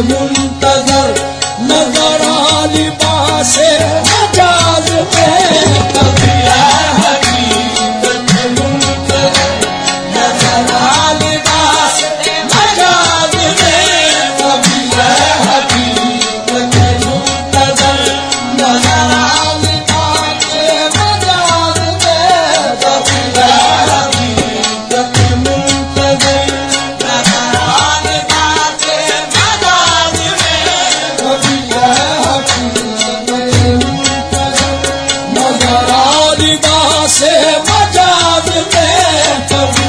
मुंतजर नजर लिबास मजाज में कभी हकीकत मुंतजर नजर लिबास मजाज में कभी हकीकत मुंतजर नजर लिबास मजाज में कभी हकीकत मुंतजर से मजाज में कभी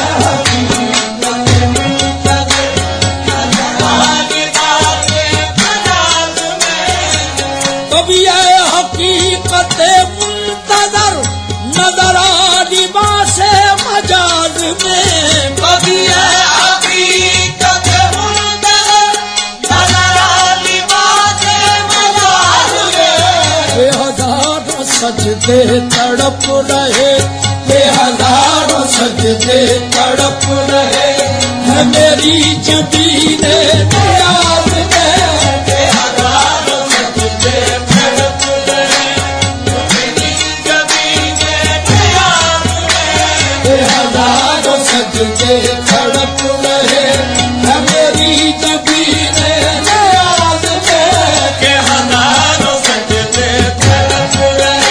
हकीकत मुंतजर नजर लिबास मजाज में कभी हकीकत मुंतजर नजर लिबास मजाज में हजारों सजदे तड़प रहे हजारों सजदे तड़प रहे है मेरी जबीने नियाज़ में हजारों सजदे तड़प रहे मेरी जबीने नियाज़ में हजारों सजदे तड़प रहे है मेरी जबीने नियाज़ में हजारों सजदे तड़प रहे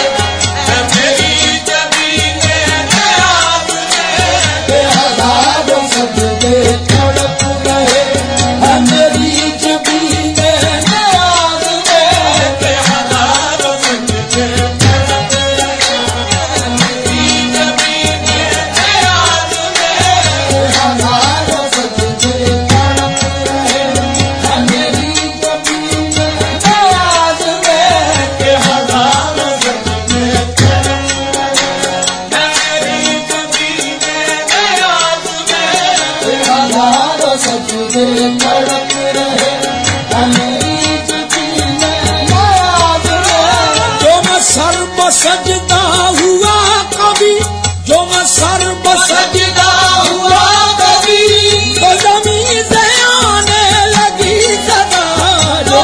सजदा हुआ कभी जो मैं सर्व सजदा हुआ कभी तो ज़मीन से आने लगी सदा जो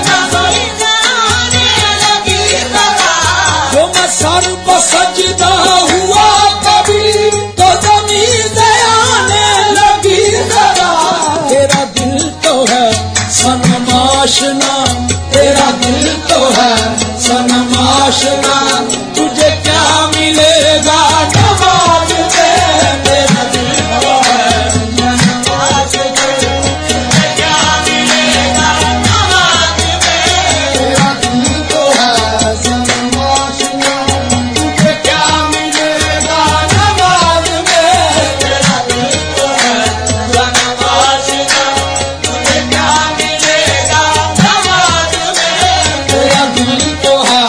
मैं सर्व सजदा हुआ कभी तो ज़मीन से आने लगी सदा तेरा दिल तो है सनम आशना तेरा दिल तो है सनम आशना तुझे क्या मिलेगा नवाज में तेरा दिल तो है नवाज में तुझे क्या मिलेगा नवाज में तेरा दिल तो है नवाज में तुझे क्या मिलेगा नवाज में तेरा दिल तो है नवाज में तुझे क्या मिलेगा नवाज में तेरा दिल तो है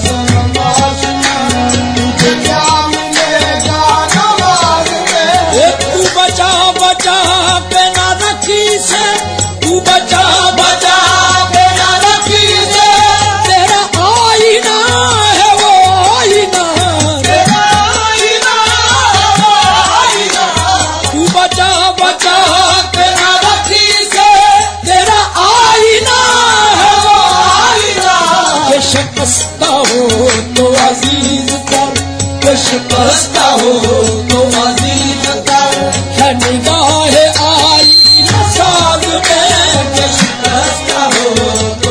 तू बचा बचा के ना रखी से तेरा आईना है वो आईना तेरा आईना वो आईना तू बचा बचा के ना रखी से तेरा आईना है वो आईना ये शिकस्ता हो तो अजीज कर ये शिकस्ता हो तो अजीज कर है निगाह आई साज में शिकस्ता हो तो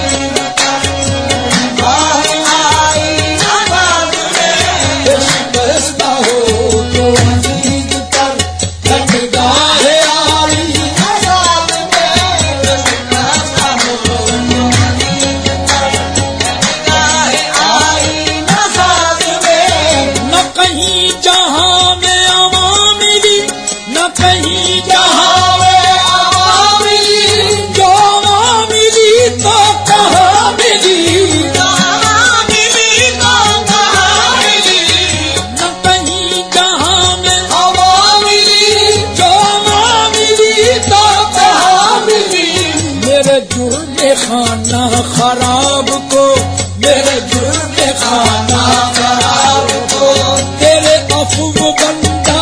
आई साज में शिकस्ता हो तो अजीज कर निगाह आई साज में शिकस्ता हो तो अजीज कर निगाह आई साज में न कहीं जहां में अमा मिली न कहीं जहां खाना खराब को मेरे जुर्म खाना खराब को तेरे अफू बंदा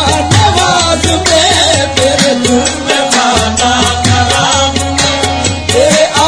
नवाज में तेरे जुर्म खाना खराब में तेरे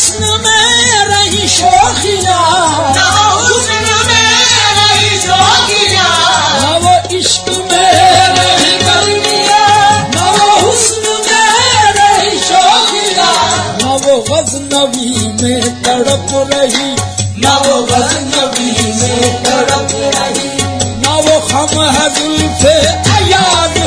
हुस्न में रही शोखिया, ना हुस्न में रही शौकिया, न वो इश्क में रही गर्मिया, न वो हुस्न में रही शोखिया, न वो गज़नवी में तड़प रही, ना वो गज़नवी में तड़प रही, न वो खम है जुल्फ़े अयाद